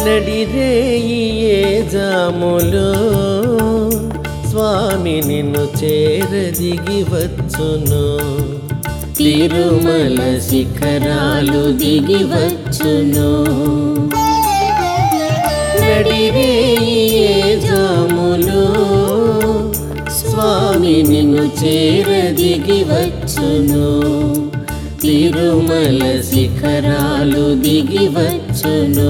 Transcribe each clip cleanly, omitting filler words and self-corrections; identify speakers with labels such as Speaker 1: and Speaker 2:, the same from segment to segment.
Speaker 1: నడిరేయి ఏ జాములో స్వామి నిన్ను చేరదిగి వచ్చును తిరుమల శిఖరాలు దిగి వచ్చును నడిరేయి ఏ జాములో స్వామి నిన్ను చేరదిగి వచ్చును తిరుమల శిఖరాలు దిగి వచ్చును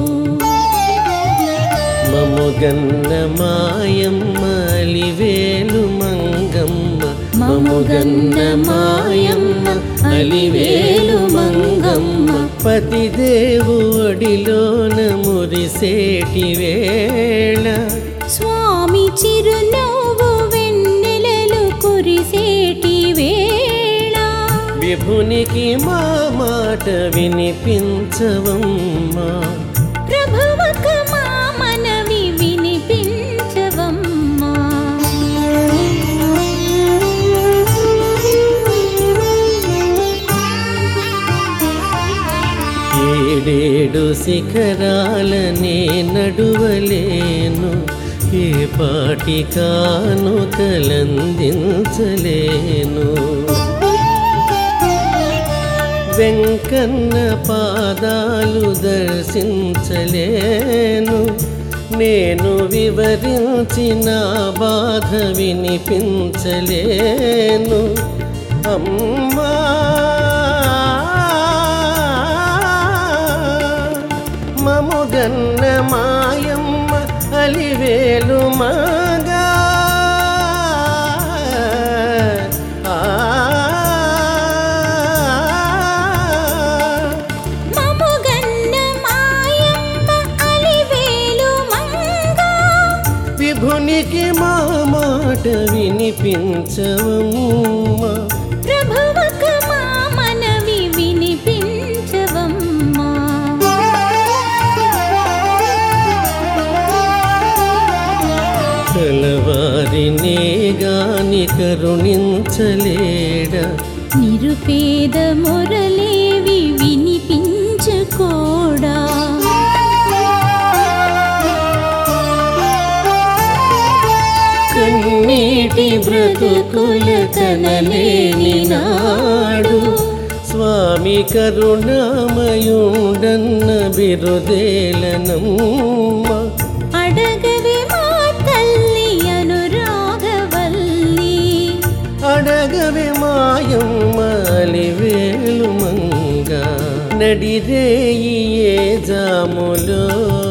Speaker 1: మముగన్న మాయమ్మ అలివేలు మంగమ్మ మముగన్న మాయమ్మ అలివేలు మంగమ్మ పతిదేవు ఒడిలోన మురిసేటి వేళ
Speaker 2: స్వామి చిరునవ్వు వెన్నెలలు కురిసేటి వేళ
Speaker 1: విభునికి మా మాట వినిపించవమ్మా
Speaker 2: ప్రభువుకు మా మనవి వినిపించవమ్మా
Speaker 1: ఏడేడు శిఖరాలనే నడువలేను ఏ పాటి కానుకలందించలేను వెంకన్న పాదాలు దర్శించలేను నేను వివరించిన బాధ వినిపించలేను అమ్మా మముగన్న మాయమ్మ అలివేలు మగా విభునికి మా మాట వినిపించవమ్మా
Speaker 2: ప్రభువుకు మా మనవి వినిపించవమ్మా
Speaker 1: కలవారినే గాని కరుణించలేడా
Speaker 2: నిరుపేద మురళేవి వినిపించుకోడా
Speaker 1: కన్నీటి బ్రతుకుల కనలేని నాడు స్వామి కరుణామయుండన్న బిరుదేలనమ్మ
Speaker 2: అడగవే మా తల్లి అనురాగవల్లి
Speaker 1: అడగవే మాయమ్మ అలివేలు మంగ నడిరేయి ఏ జాములో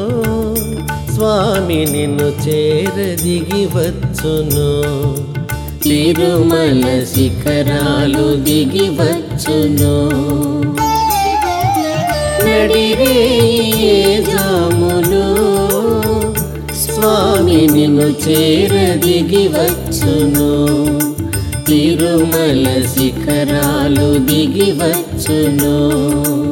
Speaker 1: స్వామి నిన్ను చేరదిగి వచ్చును తిరుమల శిఖరాలు దిగి వచ్చును నడిరేయి ఏ జాములో స్వామి నిన్ను చేరదిగి వచ్చును తిరుమల శిఖరాలు దిగి వచ్చును